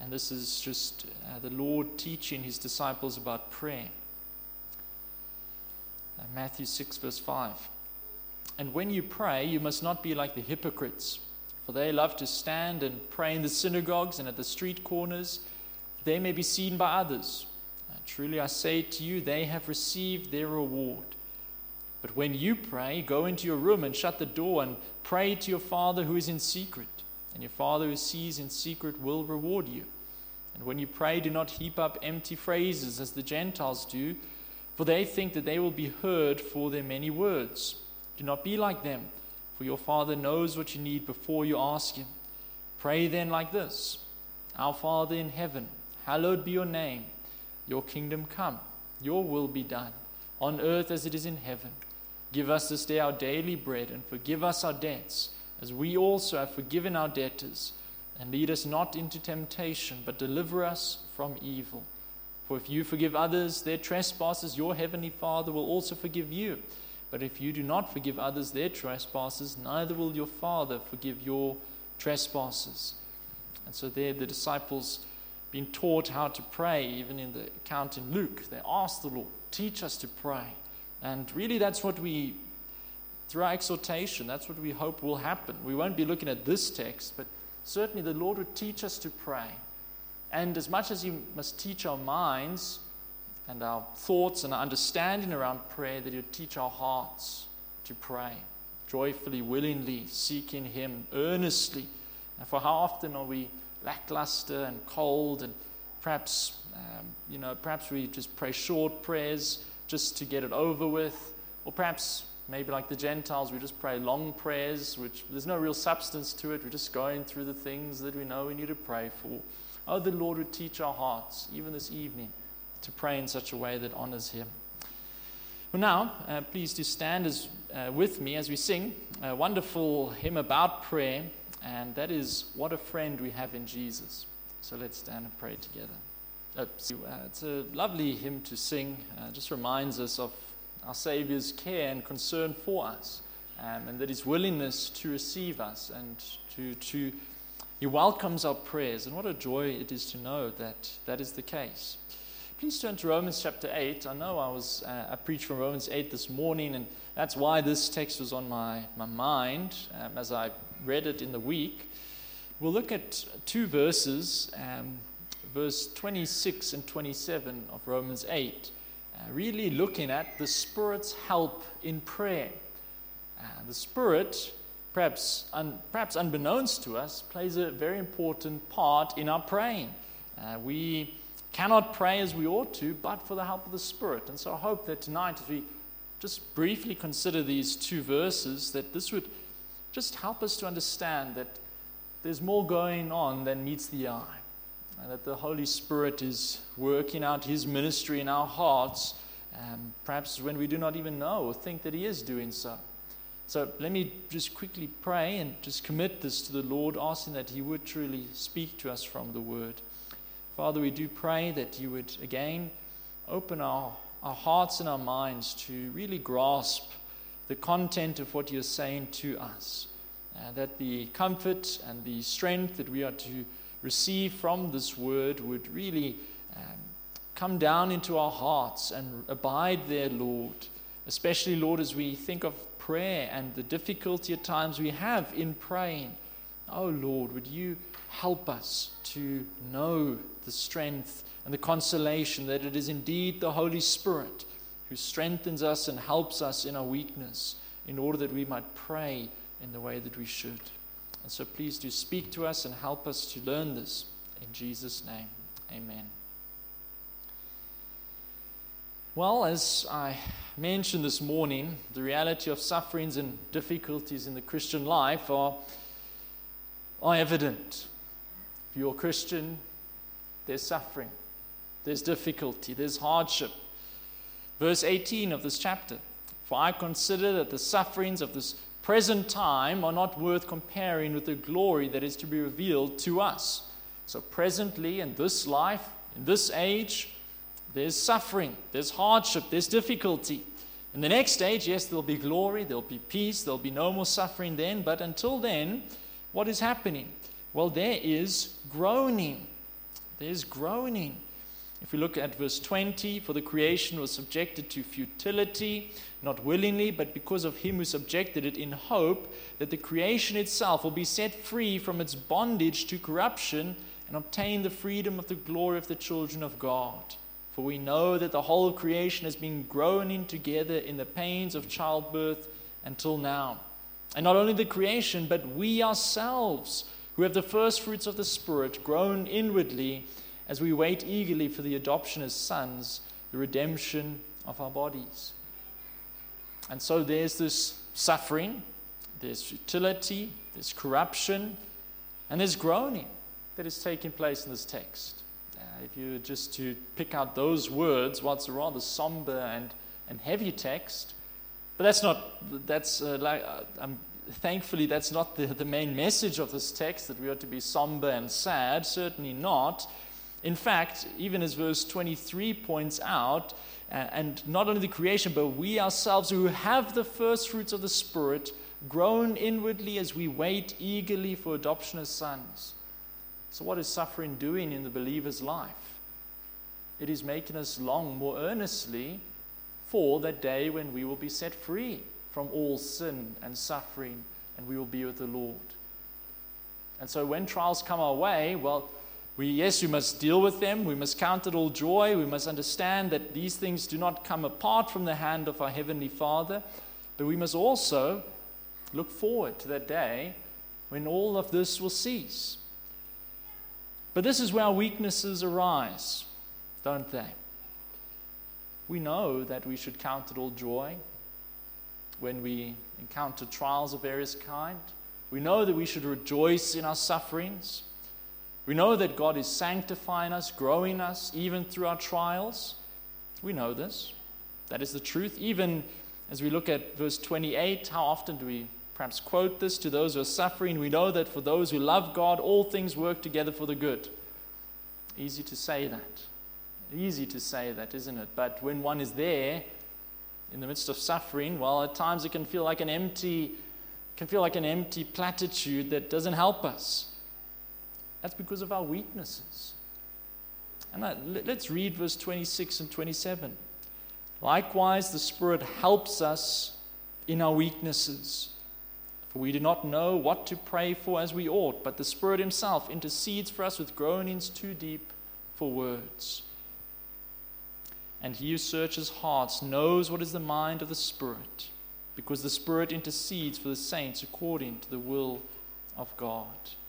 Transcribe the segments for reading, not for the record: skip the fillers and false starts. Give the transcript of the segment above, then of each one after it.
And this is just the Lord teaching his disciples about prayer. Matthew 6 verse 5. And when you pray, you must not be like the hypocrites, for they love to stand and pray in the synagogues and at the street corners. They may be seen by others. Truly I say to you, they have received their reward. But when you pray, go into your room and shut the door and pray to your Father who is in secret. And your Father who sees in secret will reward you. And when you pray, do not heap up empty phrases as the Gentiles do, for they think that they will be heard for their many words. Do not be like them, for your Father knows what you need before you ask him. Pray then like this: Our Father in heaven, hallowed be your name. Your kingdom come, your will be done, on earth as it is in heaven. Give us this day our daily bread, and forgive us our debts, as we also have forgiven our debtors. And lead us not into temptation, but deliver us from evil. For if you forgive others their trespasses, your heavenly Father will also forgive you. But if you do not forgive others their trespasses, neither will your Father forgive your trespasses. And so there the disciples being taught how to pray. Even in the account in Luke, they asked the Lord, teach us to pray. And really that's what we, through our exhortation, that's what we hope will happen. We won't be looking at this text, but certainly the Lord would teach us to pray. And as much as he must teach our minds and our thoughts and our understanding around prayer, that he would teach our hearts to pray joyfully, willingly, seeking him earnestly. And for how often are we lackluster and cold, and perhaps we just pray short prayers just to get it over with, or perhaps maybe like the Gentiles, we just pray long prayers, which there's no real substance to it. We're just going through the things that we know we need to pray for. Oh, the Lord would teach our hearts, even this evening, to pray in such a way that honors him. Well, now, please do stand with me as we sing a wonderful hymn about prayer, and that is What a Friend We Have in Jesus. So let's stand and pray together. It's a lovely hymn to sing. Just reminds us of our Savior's care and concern for us, and that his willingness to receive us and to he welcomes our prayers. And what a joy it is to know that that is the case. Please turn to Romans chapter 8. I know I preached from Romans 8 this morning, and that's why this text was on my mind as I read it in the week. We'll look at two verses, verse 26 and 27 of Romans 8, really looking at the Spirit's help in prayer. The Spirit, perhaps unbeknownst to us, plays a very important part in our praying. We cannot pray as we ought to, but for the help of the Spirit. And so I hope that tonight, as we just briefly consider these two verses, that this would just help us to understand that there's more going on than meets the eye, and that the Holy Spirit is working out his ministry in our hearts, perhaps when we do not even know or think that he is doing so. So let me just quickly pray and just commit this to the Lord, asking that he would truly speak to us from the Word. Father, we do pray that you would again open our hearts and our minds to really grasp the content of what you're saying to us. That the comfort and the strength that we are to receive from this word would really come down into our hearts and abide there, Lord. Especially, Lord, as we think of prayer and the difficulty at times we have in praying. Oh, Lord, would you help us to know the strength and the consolation that it is indeed the Holy Spirit who strengthens us and helps us in our weakness, in order that we might pray in the way that we should. And so please do speak to us and help us to learn this. In Jesus' name, amen. Well, as I mentioned this morning, the reality of sufferings and difficulties in the Christian life are evident. If you're a Christian, there's suffering, there's difficulty, there's hardship. Verse 18 of this chapter, for I consider that the sufferings of this present time are not worth comparing with the glory that is to be revealed to us. So presently, in this life, in this age, there's suffering, there's hardship, there's difficulty. In the next stage, yes, there'll be glory, there'll be peace, there'll be no more suffering then. But until then, what is happening? Well, there is groaning. There's groaning. If we look at verse 20, for the creation was subjected to futility, not willingly, but because of him who subjected it, in hope that the creation itself will be set free from its bondage to corruption and obtain the freedom of the glory of the children of God. For we know that the whole creation has been groaning together in the pains of childbirth until now. And not only the creation, but we ourselves, who have the first fruits of the Spirit, groan inwardly as we wait eagerly for the adoption as sons, the redemption of our bodies. And so there's this suffering, there's futility, there's corruption, and there's groaning that is taking place in this text. If you were just to pick out those words, well, it's a rather somber and heavy text, but thankfully that's not the main message of this text, that we are to be somber and sad, certainly not. In fact, even as verse 23 points out, and not only the creation, but we ourselves who have the first fruits of the Spirit groan inwardly as we wait eagerly for adoption as sons. So what is suffering doing in the believer's life? It is making us long more earnestly for that day when we will be set free from all sin and suffering, and we will be with the Lord. And so when trials come our way, well, we must deal with them. We must count it all joy. We must understand that these things do not come apart from the hand of our Heavenly Father. But we must also look forward to that day when all of this will cease. But this is where our weaknesses arise, don't they? We know that we should count it all joy when we encounter trials of various kind. We know that we should rejoice in our sufferings. We know that God is sanctifying us, growing us, even through our trials. We know this. That is the truth. Even as we look at verse 28, how often do we perhaps quote this to those who are suffering? We know that for those who love God, all things work together for the good. Easy to say that. Easy to say that, isn't it? But when one is there in the midst of suffering, well, at times it can feel like an empty platitude that doesn't help us. That's because of our weaknesses. And let's read verse 26 and 27. Likewise, the Spirit helps us in our weaknesses. For we do not know what to pray for as we ought, but the Spirit himself intercedes for us with groanings too deep for words. And he who searches hearts knows what is the mind of the Spirit, because the Spirit intercedes for the saints according to the will of God.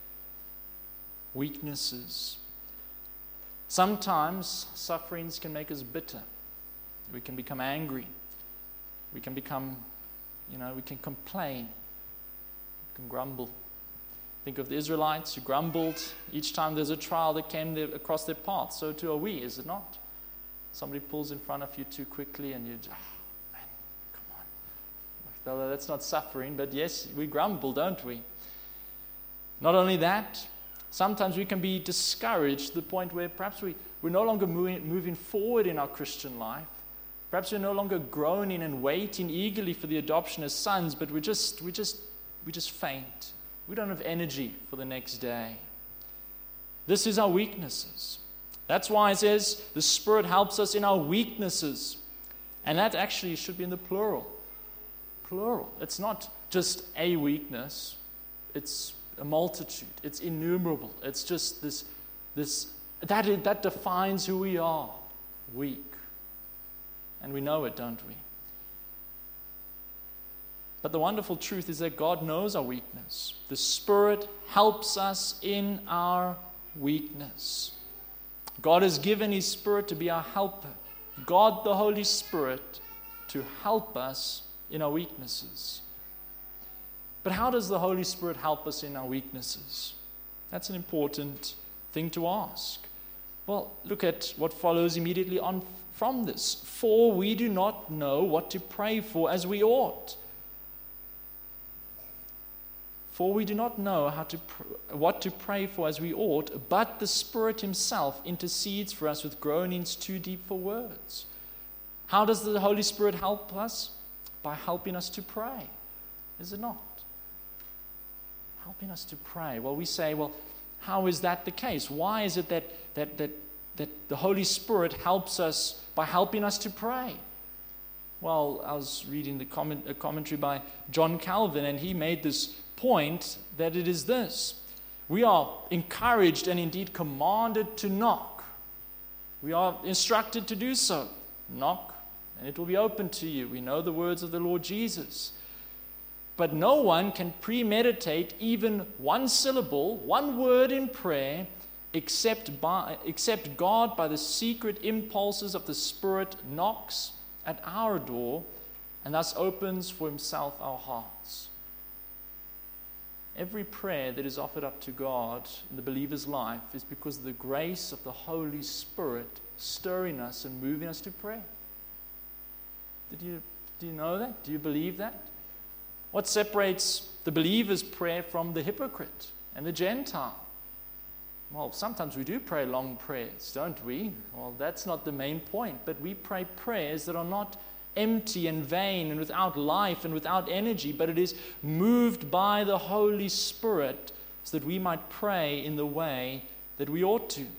Weaknesses. Sometimes sufferings can make us bitter. We can become angry. We can complain. We can grumble. Think of the Israelites who grumbled each time there's a trial that came across their path. So too are we, is it not? Somebody pulls in front of you too quickly and you just, man, come on. That's not suffering, but yes, we grumble, don't we? Not only that, sometimes we can be discouraged to the point where perhaps we're no longer moving forward in our Christian life. Perhaps we're no longer groaning and waiting eagerly for the adoption as sons, but we just faint. We don't have energy for the next day. This is our weaknesses. That's why it says the Spirit helps us in our weaknesses. And that actually should be in the plural. Plural. It's not just a weakness. It's a multitude. It's innumerable. It's just that defines who we are. Weak. And we know it, don't we? But the wonderful truth is that God knows our weakness. The Spirit helps us in our weakness. God has given his Spirit to be our helper. God, the Holy Spirit, to help us in our weaknesses. But how does the Holy Spirit help us in our weaknesses? That's an important thing to ask. Well, look at what follows immediately on from this. For we do not know what to pray for as we ought. For we do not know what to pray for as we ought, but the Spirit himself intercedes for us with groanings too deep for words. How does the Holy Spirit help us? By helping us to pray, is it not? Helping us to pray. Well, we say, How is that the case? Why is it that the Holy Spirit helps us by helping us to pray? Well, I was reading a commentary by John Calvin, and he made this point that it is this. We are encouraged and indeed commanded to knock. We are instructed to do so. Knock, and it will be open to you. We know the words of the Lord Jesus. But no one can premeditate even one syllable, one word in prayer, except God, by the secret impulses of the Spirit, knocks at our door and thus opens for himself our hearts. Every prayer that is offered up to God in the believer's life is because of the grace of the Holy Spirit stirring us and moving us to prayer. Do you know that? Do you believe that? What separates the believer's prayer from the hypocrite and the Gentile? Well, sometimes we do pray long prayers, don't we? Well, that's not the main point, but we pray prayers that are not empty and vain and without life and without energy, but it is moved by the Holy Spirit so that we might pray in the way that we ought to.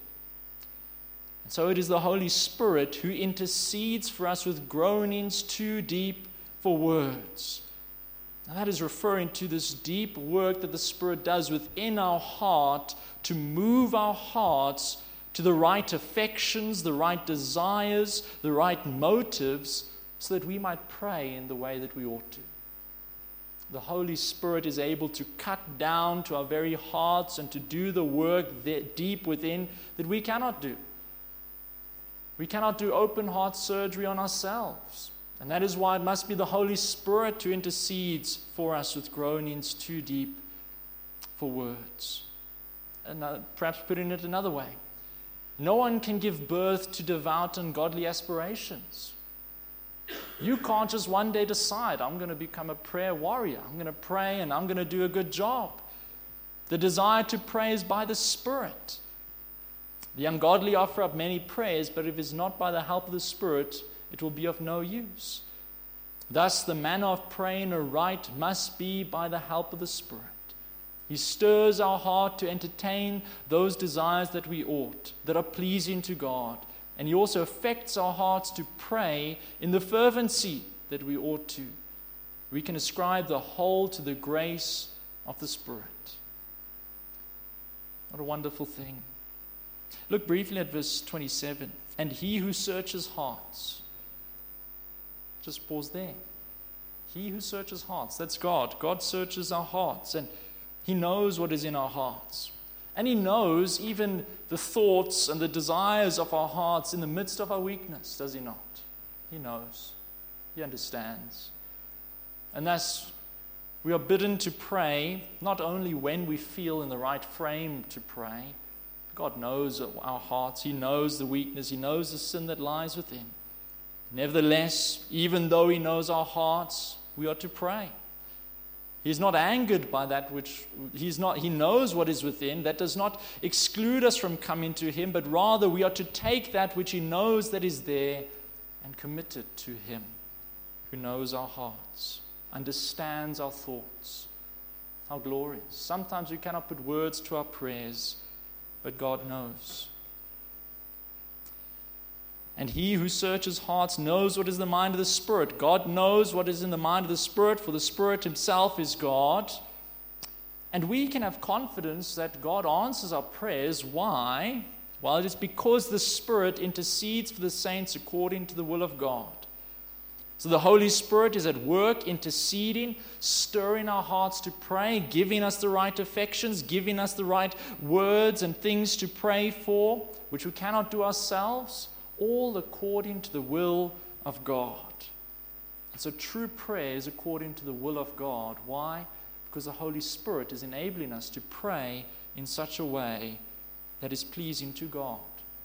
And so it is the Holy Spirit who intercedes for us with groanings too deep for words. Now that is referring to this deep work that the Spirit does within our heart to move our hearts to the right affections, the right desires, the right motives, so that we might pray in the way that we ought to. The Holy Spirit is able to cut down to our very hearts and to do the work deep within that we cannot do. We cannot do open heart surgery on ourselves. And that is why it must be the Holy Spirit who intercedes for us with groanings too deep for words. And perhaps putting it another way, no one can give birth to devout and godly aspirations. You can't just one day decide, I'm going to become a prayer warrior. I'm going to pray and I'm going to do a good job. The desire to pray is by the Spirit. The ungodly offer up many prayers, but if it's not by the help of the Spirit, it will be of no use. Thus, the manner of praying aright must be by the help of the Spirit. He stirs our heart to entertain those desires that we ought, that are pleasing to God. And He also affects our hearts to pray in the fervency that we ought to. We can ascribe the whole to the grace of the Spirit. What a wonderful thing. Look briefly at verse 27. And He who searches hearts. Just pause there. He who searches hearts. That's God. God searches our hearts. And He knows what is in our hearts. And He knows even the thoughts and the desires of our hearts in the midst of our weakness, does He not? He knows. He understands. And thus, we are bidden to pray, not only when we feel in the right frame to pray. God knows our hearts. He knows the weakness. He knows the sin that lies within. Nevertheless, even though He knows our hearts, we are to pray. He's not angered by that which He knows what is within. That does not exclude us from coming to Him, but rather we are to take that which He knows that is there and commit it to Him, who knows our hearts, understands our thoughts. How glorious. Sometimes we cannot put words to our prayers, but God knows. And He who searches hearts knows what is the mind of the Spirit. God knows what is in the mind of the Spirit, for the Spirit Himself is God. And we can have confidence that God answers our prayers. Why? Well, it is because the Spirit intercedes for the saints according to the will of God. So the Holy Spirit is at work interceding, stirring our hearts to pray, giving us the right affections, giving us the right words and things to pray for, which we cannot do ourselves, all according to the will of God. And so true prayer is according to the will of God. Why? Because the Holy Spirit is enabling us to pray in such a way that is pleasing to God.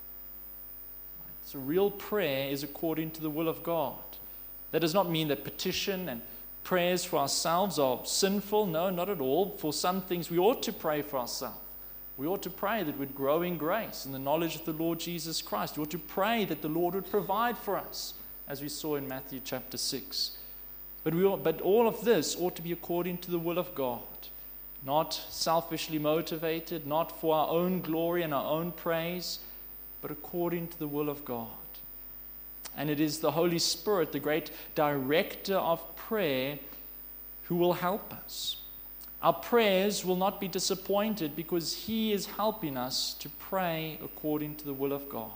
So real prayer is according to the will of God. That does not mean that petition and prayers for ourselves are sinful. No, not at all. For some things we ought to pray for ourselves. We ought to pray that we'd grow in grace and the knowledge of the Lord Jesus Christ. We ought to pray that the Lord would provide for us, as we saw in Matthew chapter 6. But all of this ought to be according to the will of God. not selfishly motivated, not for our own glory and our own praise, but according to the will of God. And it is the Holy Spirit, the great director of prayer, who will help us. Our prayers will not be disappointed because He is helping us to pray according to the will of God.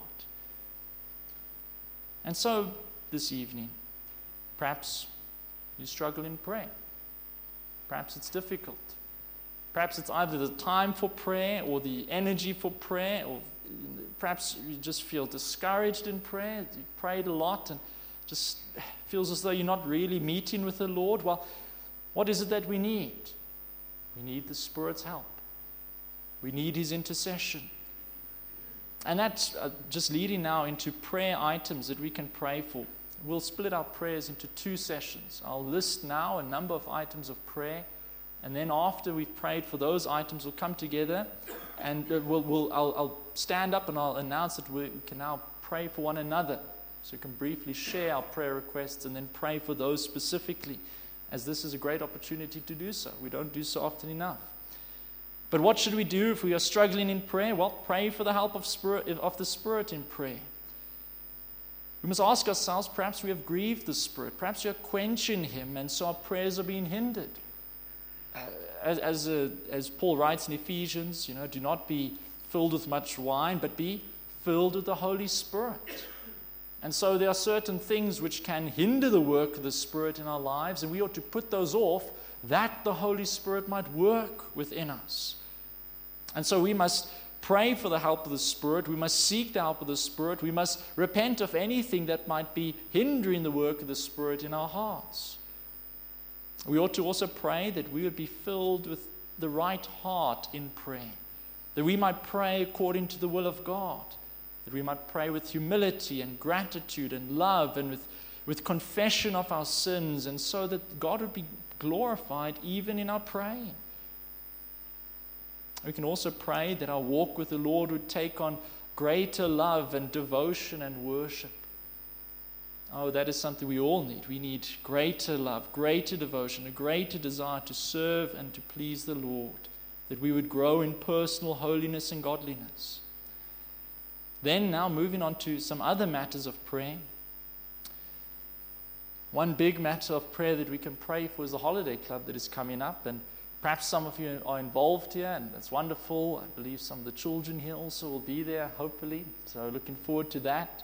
And so, this evening, perhaps you struggle in prayer. Perhaps it's difficult. Perhaps it's either the time for prayer or the energy for prayer, or perhaps you just feel discouraged in prayer. You've prayed a lot and just feels as though you're not really meeting with the Lord. Well, what is it that we need? We need the Spirit's help. We need His intercession. And that's just leading now into prayer items that we can pray for. We'll split our prayers into 2 sessions. I'll list now a number of items of prayer, and then after we've prayed for those items, we'll come together and I'll stand up and I'll announce that we can now pray for one another. So we can briefly share our prayer requests and then pray for those specifically, as this is a great opportunity to do so. We don't do so often enough. But what should we do if we are struggling in prayer? Well, pray for the help of the Spirit in prayer. We must ask ourselves, perhaps we have grieved the Spirit. Perhaps we are quenching Him, and so our prayers are being hindered. As Paul writes in Ephesians, do not be filled with much wine, but be filled with the Holy Spirit. And so there are certain things which can hinder the work of the Spirit in our lives, and we ought to put those off that the Holy Spirit might work within us. And so we must pray for the help of the Spirit. We must seek the help of the Spirit. We must repent of anything that might be hindering the work of the Spirit in our hearts. We ought to also pray that we would be filled with the right heart in prayer, that we might pray according to the will of God, that we might pray with humility and gratitude and love and with confession of our sins, and so that God would be glorified even in our praying. We can also pray that our walk with the Lord would take on greater love and devotion and worship. Oh, that is something we all need. We need greater love, greater devotion, a greater desire to serve and to please the Lord, that we would grow in personal holiness and godliness. Then now moving on to some other matters of prayer. One big matter of prayer that we can pray for is the holiday club that is coming up, and perhaps some of you are involved here, and that's wonderful. I believe some of the children here also will be there, hopefully, so looking forward to that.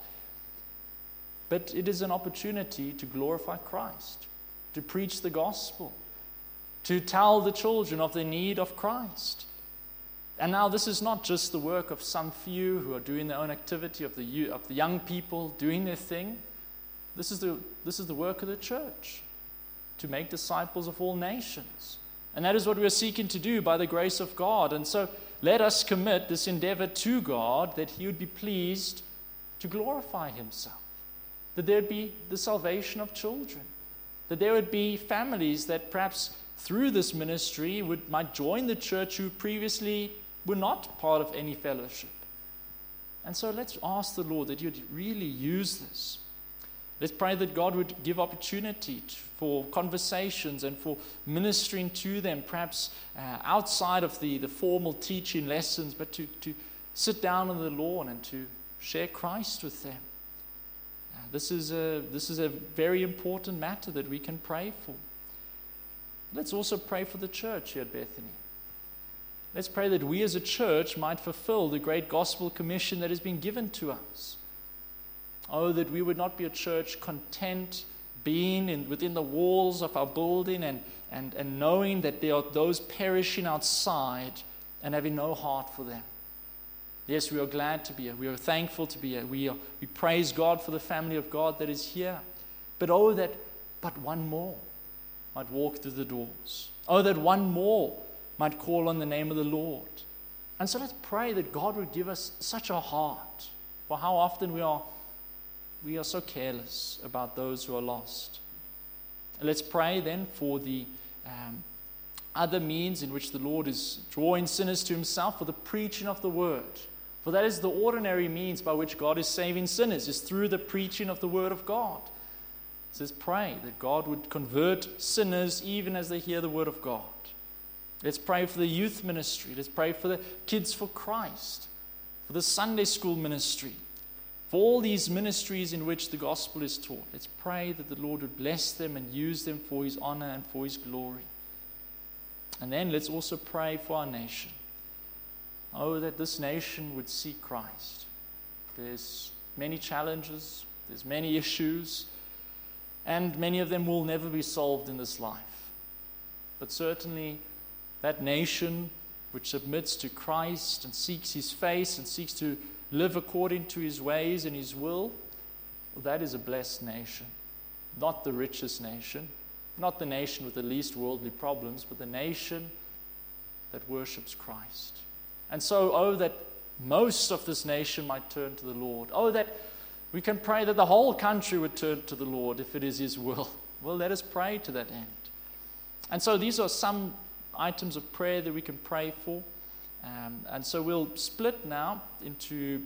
But it is an opportunity to glorify Christ, to preach the gospel, to tell the children of the need of Christ. And now this is not just the work of some few who are doing their own activity, of the young people doing their thing. This is the work of the church, to make disciples of all nations. And that is what we are seeking to do by the grace of God. And so let us commit this endeavor to God, that He would be pleased to glorify Himself, that there would be the salvation of children, that there would be families that perhaps through this ministry might join the church who previously were not part of any fellowship. And so let's ask the Lord that You'd really use this. Let's pray that God would give opportunity for conversations and for ministering to them, perhaps outside of the formal teaching lessons, but to sit down on the lawn and to share Christ with them. This is a very important matter that we can pray for. Let's also pray for the church here at Bethany. Let's pray that we as a church might fulfill the great gospel commission that has been given to us. Oh, that we would not be a church content being within the walls of our building and knowing that there are those perishing outside and having no heart for them. Yes, we are glad to be here. We are thankful to be here. We praise God for the family of God that is here. But but one more might walk through the doors. Oh, that one more might call on the name of the Lord. And so let's pray that God would give us such a heart for how often we are so careless about those who are lost. Let's pray then for the other means in which the Lord is drawing sinners to Himself, for the preaching of the word. For that is the ordinary means by which God is saving sinners, is through the preaching of the word of God. It says, pray that God would convert sinners even as they hear the word of God. Let's pray for the youth ministry. Let's pray for the Kids for Christ, for the Sunday school ministry, for all these ministries in which the gospel is taught. Let's pray that the Lord would bless them and use them for His honor and for His glory. And then let's also pray for our nation. Oh, that this nation would seek Christ. There's many challenges, there's many issues, and many of them will never be solved in this life. But certainly, that nation which submits to Christ and seeks His face and seeks to live according to His ways and His will, well, that is a blessed nation. Not the richest nation, not the nation with the least worldly problems, but the nation that worships Christ. And so, oh, that most of this nation might turn to the Lord. Oh, that we can pray that the whole country would turn to the Lord if it is His will. Well, let us pray to that end. And so these are some items of prayer that we can pray for. And so we'll split now into,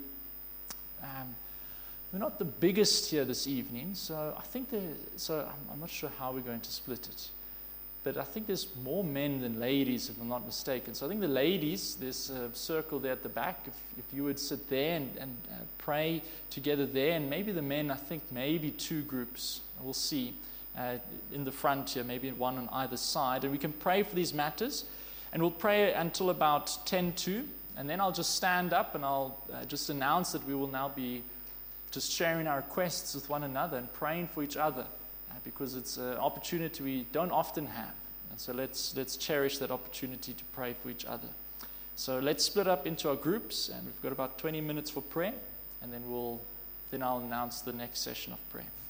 we're not the biggest here this evening, so I'm not sure how we're going to split it. But I think there's more men than ladies, if I'm not mistaken. So I think the ladies, there's a circle there at the back, if you would sit there and pray together there, and maybe the men, I think maybe 2 groups, we'll see. In the front here, maybe one on either side, and we can pray for these matters, and we'll pray until about 10:02, and then I'll just stand up and I'll just announce that we will now be just sharing our requests with one another and praying for each other, because it's an opportunity we don't often have, and so let's cherish that opportunity to pray for each other. So let's split up into our groups, and we've got about 20 minutes for prayer, and then I'll announce the next session of prayer.